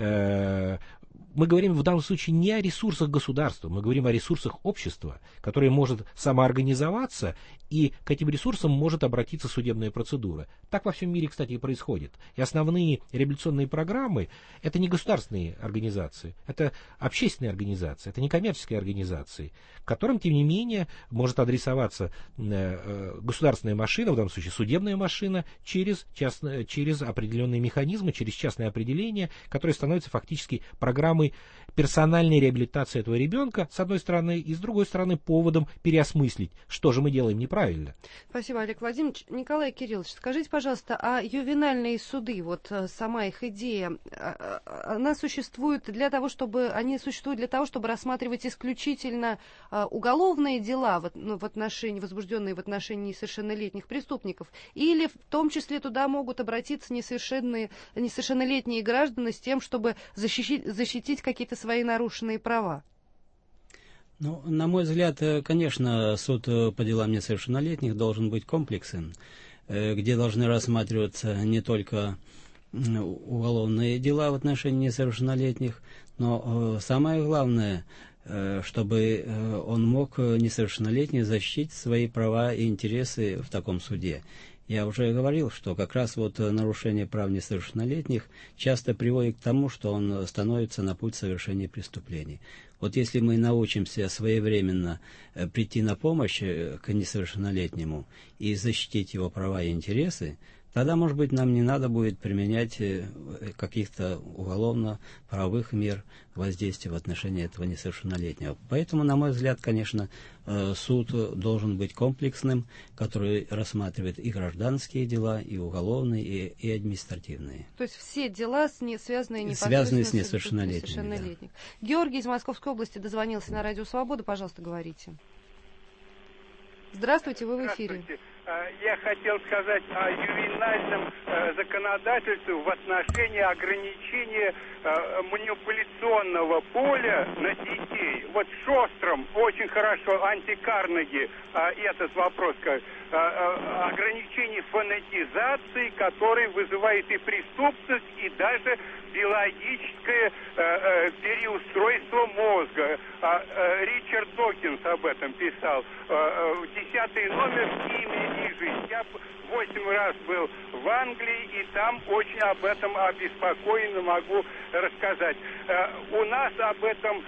Мы говорим в данном случае не о ресурсах государства, мы говорим о ресурсах общества, которое может самоорганизоваться, и к этим ресурсам может обратиться судебная процедура. Так во всем мире, кстати, и происходит. И основные реабилитационные программы – это не государственные организации, это общественные организации, это не коммерческие организации, к которым, тем не менее, может адресоваться государственная машина, в данном случае судебная машина, через, частно, через определенные механизмы, через частное определение, которое становится фактически программой персональной реабилитации этого ребенка, с одной стороны, и с другой стороны, поводом переосмыслить, что же мы делаем неправильно. Спасибо, Олег Владимирович. Николай Кириллович, скажите, пожалуйста, а ювенальные суды, вот сама их идея, она существует для того, чтобы, они существуют для того, чтобы рассматривать исключительно уголовные дела в, ну, в отношении, возбужденные в отношении несовершеннолетних преступников, или в том числе туда могут обратиться несовершенные, несовершеннолетние граждане с тем, чтобы защитить, защитить какие-то свои нарушенные права? Ну, на мой взгляд, конечно, суд по делам несовершеннолетних должен быть комплексен, где должны рассматриваться не только уголовные дела в отношении несовершеннолетних, но самое главное, чтобы он мог несовершеннолетний защитить свои права и интересы в таком суде. Я уже говорил, что как раз вот нарушение прав несовершеннолетних часто приводит к тому, что он становится на путь совершения преступлений. Вот если мы научимся своевременно прийти на помощь к несовершеннолетнему и защитить его права и интересы, тогда, может быть, нам не надо будет применять каких-то уголовно-правовых мер воздействия в отношении этого несовершеннолетнего. Поэтому, на мой взгляд, конечно, суд должен быть комплексным, который рассматривает и гражданские дела, и уголовные, и, и административные. То есть все дела, с не, связанные непосредственно связанные с с несовершеннолетними. несовершеннолетними. Да. Георгий из Московской области дозвонился на Радио Свобода. Пожалуйста, говорите. Здравствуйте, вы в эфире. Здравствуйте. Я хотел сказать о ювенальном законодательстве в отношении ограничения манипуляционного поля на детей. Вот Шостром очень хорошо, анти-Карнеги, этот вопрос, ограничение фанатизации, который вызывает и преступность, и даже биологическое переустройство мозга. Ричард Докинс об этом писал. Десятый номер «Имя и жизнь». Я восемь раз был в Англии, и там очень об этом обеспокоенно могу рассказать. У нас об этом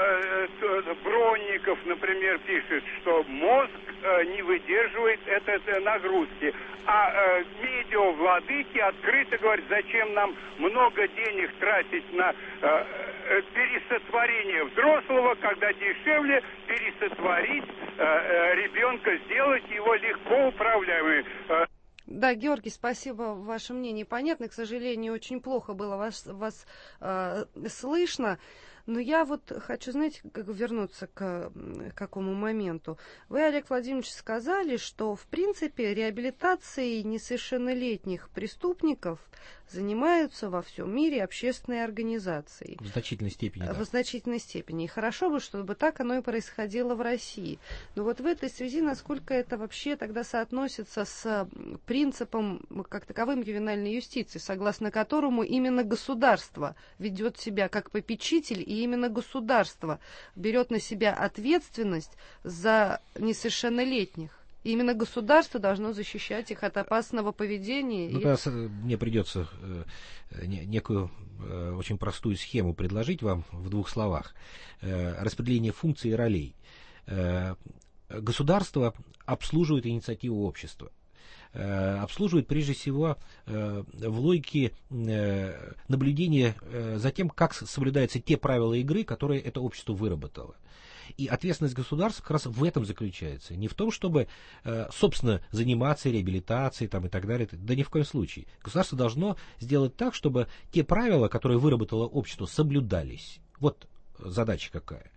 Бронников, например, пишет, что мозг не выдерживает этой нагрузки. А медиа-владыки открыто говорят, зачем нам много денег тратить на пересотворение взрослого, когда дешевле пересотворить ребенка, сделать его легко управляемым. Да, Георгий, спасибо, ваше мнение понятно. К сожалению, очень плохо было вас, вас э, слышно. Но я вот хочу, знаете, как вернуться к, к какому моменту. Вы, Олег Владимирович, сказали, что, в принципе, реабилитацией несовершеннолетних преступников занимаются во всем мире общественные организации. В значительной степени, да. В значительной степени. И хорошо бы, чтобы так оно и происходило в России. Но вот в этой связи, насколько это вообще тогда соотносится с принципом, как таковым, ювенальной юстиции, согласно которому именно государство ведет себя как попечитель, и именно государство берет на себя ответственность за несовершеннолетних. И именно государство должно защищать их от опасного поведения. Ну, и... да, мне придется э, некую э, очень простую схему предложить вам в двух словах. Э, распределение функций и ролей. Э, государство обслуживает инициативу общества. Э, обслуживает прежде всего э, в логике э, наблюдения э, за тем, как соблюдаются те правила игры, которые это общество выработало. И ответственность государства как раз в этом заключается. Не в том, чтобы, собственно, заниматься реабилитацией там, и так далее. Да ни в коем случае. Государство должно сделать так, чтобы те правила, которые выработало общество, соблюдались. Вот задача какая.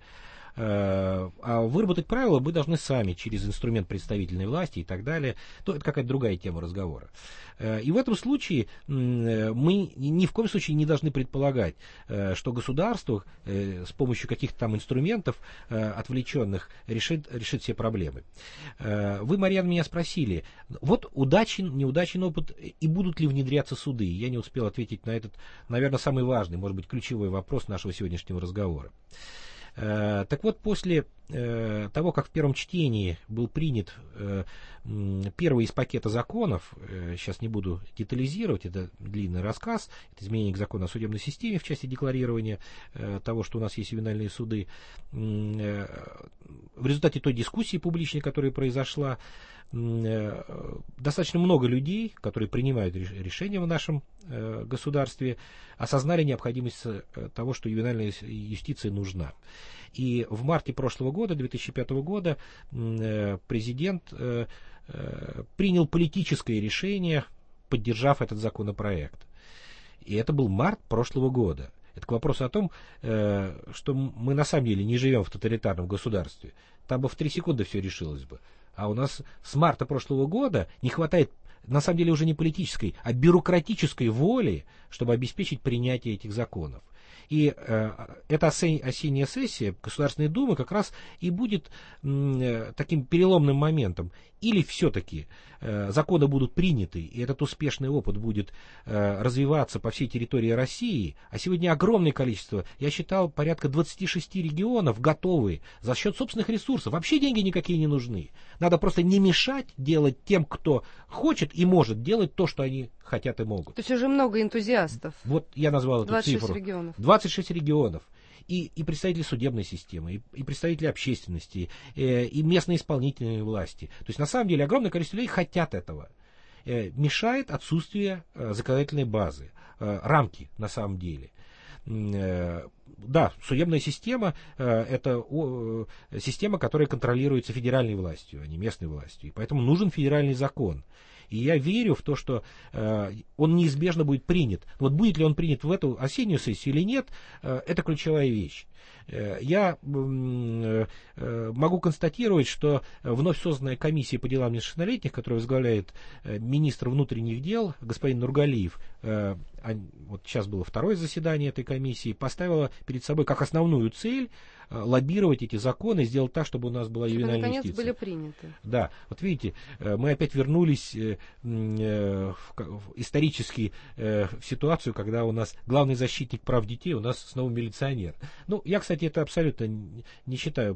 А выработать правила мы должны сами, через инструмент представительной власти и так далее. То это какая-то другая тема разговора. И в этом случае мы ни в коем случае не должны предполагать, что государство с помощью каких-то там инструментов отвлеченных решит, решит все проблемы. Вы, Марьяна, меня спросили, вот удачен, неудачен опыт и будут ли внедряться суды? Я не успел ответить на этот, наверное, самый важный, может быть, ключевой вопрос нашего сегодняшнего разговора. Так вот, после э, того, как в первом чтении был принят э, первый из пакета законов, э, сейчас не буду детализировать, это длинный рассказ, это изменение к закону о судебной системе в части декларирования э, того, что у нас есть ювенальные суды, э, в результате той дискуссии публичной, которая произошла, э, достаточно много людей, которые принимают решения в нашем э, государстве, осознали необходимость того, что ювенальная юстиция нужна. И в марте прошлого года, две тысячи пятого года, президент принял политическое решение, поддержав этот законопроект. И это был март прошлого года. Это к вопросу о том, что мы на самом деле не живем в тоталитарном государстве. Там бы в три секунды все решилось бы. А у нас с марта прошлого года не хватает, на самом деле, уже не политической, а бюрократической воли, чтобы обеспечить принятие этих законов. И э, эта осенняя сессия Государственной Думы как раз и будет э, таким переломным моментом. Или все-таки э, законы будут приняты, и этот успешный опыт будет э, развиваться по всей территории России. А сегодня огромное количество, я считал, порядка двадцати шести регионов готовы за счет собственных ресурсов. Вообще деньги никакие не нужны. Надо просто не мешать делать тем, кто хочет и может делать то, что они хотят и могут. То есть уже много энтузиастов. Вот я назвал эту цифру. двадцать шесть регионов. двадцать шесть регионов. И, и представители судебной системы, и, и представители общественности, и, и местные исполнительные власти. То есть, на самом деле, огромное количество людей хотят этого. мешает отсутствие законодательной базы, рамки на самом деле. Да, судебная система – это система, которая контролируется федеральной властью, а не местной властью. И поэтому нужен федеральный закон. И я верю в то, что э, он неизбежно будет принят. Вот будет ли он принят в эту осеннюю сессию или нет, э, это ключевая вещь. Э, я э, э, могу констатировать, что вновь созданная комиссия по делам несовершеннолетних, которую возглавляет э, министр внутренних дел господин Нургалиев, э, а, вот сейчас было второе заседание этой комиссии, поставила перед собой как основную цель лоббировать эти законы, сделать так, чтобы у нас была ювенальная наконец юстиция. были приняты. Да, вот видите, мы опять вернулись в, исторически в ситуацию, когда у нас главный защитник прав детей у нас снова милиционер. Ну, я, кстати, это абсолютно не считаю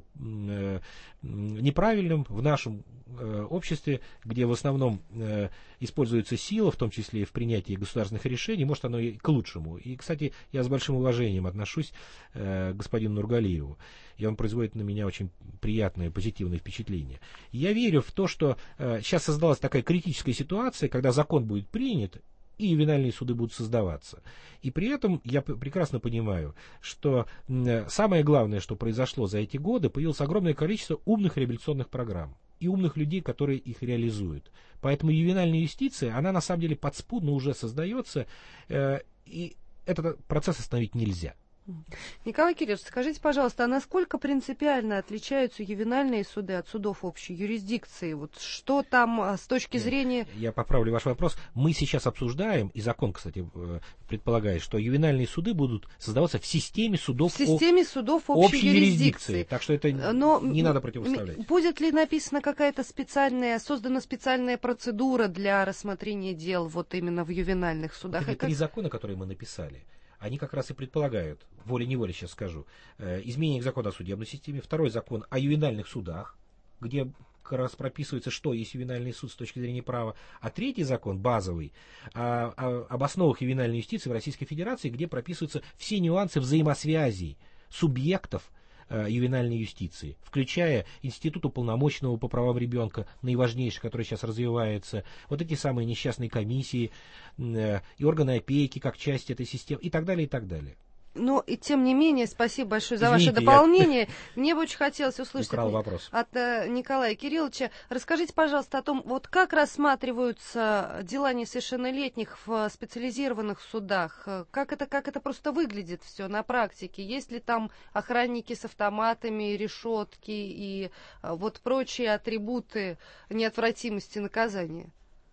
неправильным в нашем обществе, где в основном используется сила, в том числе и в принятии государственных решений, может, оно и к лучшему. И, кстати, я с большим уважением отношусь к господину Нургалиеву, и он производит на меня очень приятное, позитивное впечатление. И я верю в то, что сейчас создалась такая критическая ситуация, когда закон будет принят, и ювенальные суды будут создаваться. И при этом я прекрасно понимаю, что самое главное, что произошло за эти годы, появилось огромное количество умных реабилитационных программ и умных людей, которые их реализуют. Поэтому ювенальная юстиция, она на самом деле подспудно уже создается, э, и этот процесс остановить нельзя. Николай Кириллович, скажите, пожалуйста, а насколько принципиально отличаются ювенальные суды от судов общей юрисдикции? Вот что там с точки зрения... Я поправлю ваш вопрос. Мы сейчас обсуждаем, и закон, кстати, предполагает, что ювенальные суды будут создаваться в системе судов, в системе о... судов общей, общей юрисдикции. юрисдикции. Так что это Но не надо противопоставлять. Будет ли написана какая-то специальная, создана специальная процедура для рассмотрения дел вот именно в ювенальных судах? Вот эти три закона, которые мы написали, они как раз и предполагают, волей-неволей сейчас скажу, э, изменение закона о судебной системе, второй закон о ювенальных судах, где как раз прописывается, что есть ювенальный суд с точки зрения права, а третий закон, базовый, о, о, об основах ювенальной юстиции в Российской Федерации, где прописываются все нюансы взаимосвязей субъектов э, ювенальной юстиции, включая институт уполномоченного по правам ребенка, наиважнейший, который сейчас развивается, вот эти самые несчастные комиссии э, и органы опеки как часть этой системы и так далее, и так далее. Но и тем не менее, спасибо большое за Извините, ваше дополнение. Я... Мне бы очень хотелось услышать от, от uh, Николая Кирилловича. Расскажите, пожалуйста, о том, вот как рассматриваются дела несовершеннолетних в специализированных судах. Как это, как это просто выглядит все на практике? Есть ли там охранники с автоматами, решетки и uh, вот прочие атрибуты неотвратимости наказания?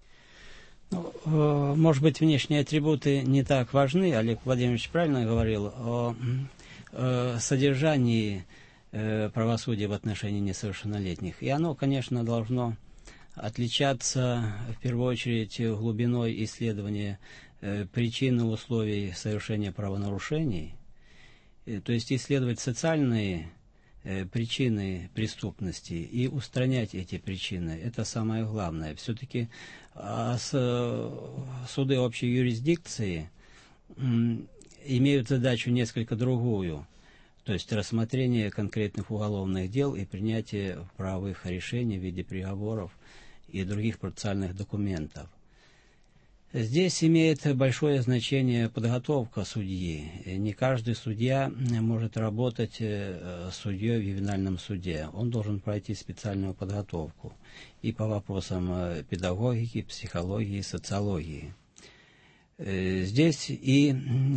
Ну, может быть, внешние атрибуты не так важны. Олег Владимирович правильно говорил о, о содержании э, правосудия в отношении несовершеннолетних. И оно, конечно, должно отличаться, в первую очередь, глубиной исследования э, причин и условий совершения правонарушений. Э, то есть исследовать социальные э, причины преступности и устранять эти причины. Это самое главное. Все-таки А с, суды общей юрисдикции м, имеют задачу несколько другую, то есть рассмотрение конкретных уголовных дел и принятие правовых решений в виде приговоров и других процессуальных документов. Здесь имеет большое значение подготовка судьи. Не каждый судья может работать судьей в ювенальном суде. Он должен пройти специальную подготовку и по вопросам педагогики, психологии, социологии. Здесь и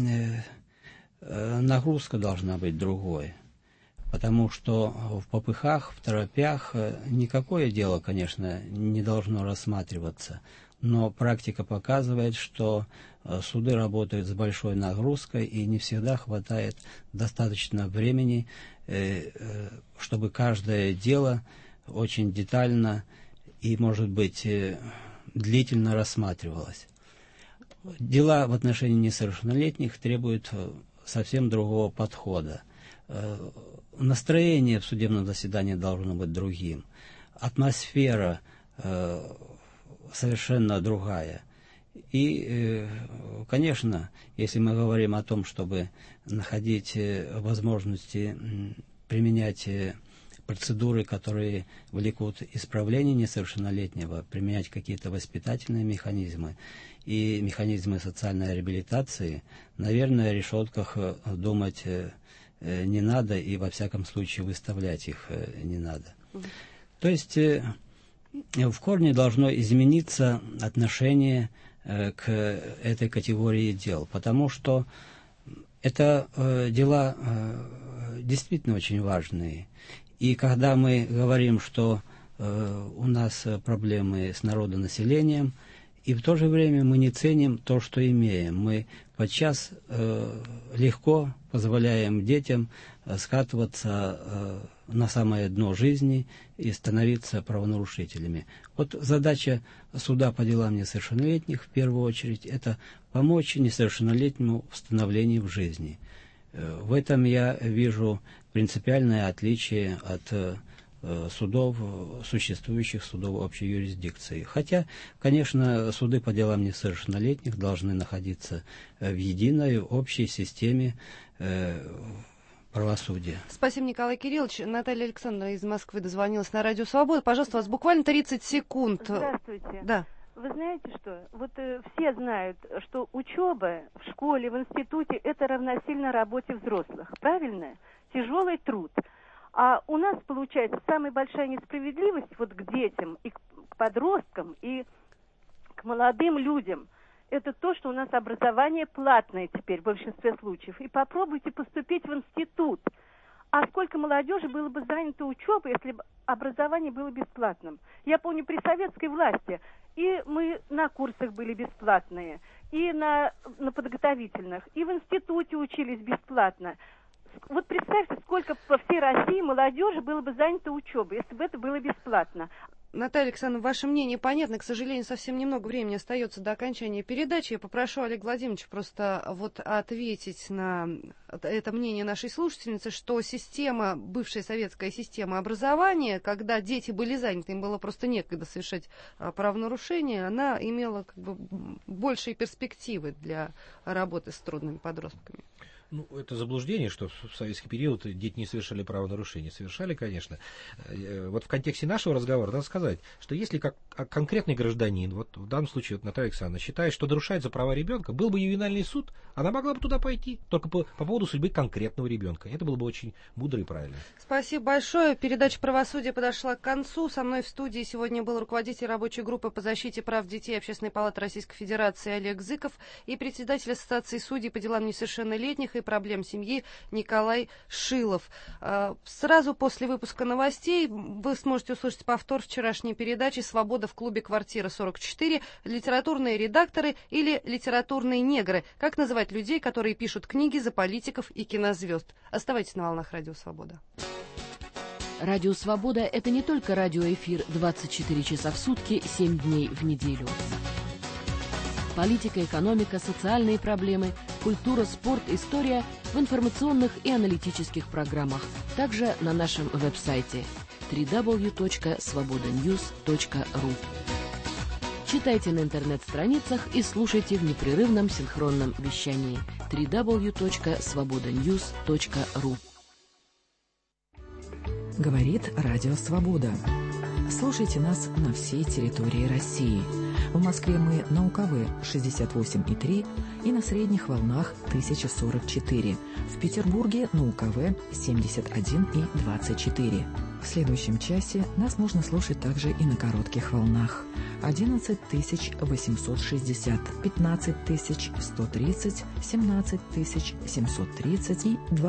нагрузка должна быть другой, потому что в попыхах, в торопях никакое дело, конечно, не должно рассматриваться. Но практика показывает, что суды работают с большой нагрузкой, и не всегда хватает достаточно времени, чтобы каждое дело очень детально и, может быть, длительно рассматривалось. Дела в отношении несовершеннолетних требуют совсем другого подхода. Настроение в судебном заседании должно быть другим. Атмосфера совершенно другая. И, конечно, если мы говорим о том, чтобы находить возможности применять процедуры, которые влекут исправление несовершеннолетнего, применять какие-то воспитательные механизмы и механизмы социальной реабилитации, наверное, о решетках думать не надо, и во всяком случае выставлять их не надо. То есть в корне должно измениться отношение к этой категории дел, потому что это дела действительно очень важные. И когда мы говорим, что у нас проблемы с народонаселением, и в то же время мы не ценим то, что имеем. Мы подчас э, легко позволяем детям э, скатываться э, на самое дно жизни и становиться правонарушителями. Вот задача суда по делам несовершеннолетних, в первую очередь, это помочь несовершеннолетнему в становлении в жизни. Э, в этом я вижу принципиальное отличие от э, судов, существующих судов общей юрисдикции. Хотя, конечно, суды по делам несовершеннолетних должны находиться в единой, общей системе э, правосудия. Спасибо, Николай Кириллович. Наталья Александровна из Москвы дозвонилась на Радио Свобода. Пожалуйста, у вас буквально тридцать секунд. Здравствуйте. Да. Вы знаете что? Вот э, все знают, что учеба в школе, в институте – это равносильно работе взрослых. Правильно? Тяжелый труд. А у нас, получается, самая большая несправедливость вот к детям, и к, к подросткам, и к молодым людям. Это то, что у нас образование платное теперь в большинстве случаев. И попробуйте поступить в институт. А сколько молодежи было бы занято учебой, если бы образование было бесплатным? Я помню, при советской власти и мы на курсах были бесплатные, и на, на подготовительных, и в институте учились бесплатно. Вот представьте, сколько по всей России молодежи было бы занято учебой, если бы это было бесплатно. Наталья Александровна, ваше мнение понятно. К сожалению, совсем немного времени остается до окончания передачи. Я попрошу Олега Владимировича просто вот ответить на это мнение нашей слушательницы, что система, бывшая советская система образования, когда дети были заняты, им было просто некогда совершать правонарушения, она имела как бы большие перспективы для работы с трудными подростками. Ну, это заблуждение, что в советский период дети не совершали правонарушения. Совершали, конечно. Вот в контексте нашего разговора надо сказать, что если как конкретный гражданин, вот в данном случае вот Наталья Александровна, считает, что нарушаются права ребенка, был бы ювенальный суд, она могла бы туда пойти, только по, по поводу судьбы конкретного ребенка. Это было бы очень мудро и правильно. Спасибо большое. Передача «Правосудие» подошла к концу. Со мной в студии сегодня был руководитель рабочей группы по защите прав детей Общественной палаты Российской Федерации Олег Зыков и председатель Ассоциации судей по делам несовершеннолетних и проблем семьи Николай Шилов. Сразу после выпуска новостей вы сможете услышать повтор вчерашней передачи «Свобода в клубе «Квартира сорок четыре», литературные редакторы или литературные негры. Как называть людей, которые пишут книги за политиков и кинозвезд. Оставайтесь на волнах Радио Свобода. Радио Свобода – это не только радиоэфир двадцать четыре часа в сутки, семь дней в неделю. Политика, экономика, социальные проблемы, культура, спорт, история в информационных и аналитических программах. Также на нашем веб-сайте дабл ю дабл ю дабл ю точка свобода ньюс точка ру. Читайте на интернет-страницах и слушайте в непрерывном синхронном вещании дабл ю дабл ю дабл ю точка свобода ньюс точка ру. Говорит Радио Свобода. Слушайте нас на всей территории России. В Москве мы на УКВ шестьдесят восемь и три и на средних волнах тысяча сорок четыре. В Петербурге на УКВ семьдесят один и двадцать четыре. В следующем часе нас можно слушать также и на коротких волнах. одиннадцать тысяч восемьсот шестьдесят, пятнадцать тысяч сто тридцать, семнадцать тысяч семьсот тридцать и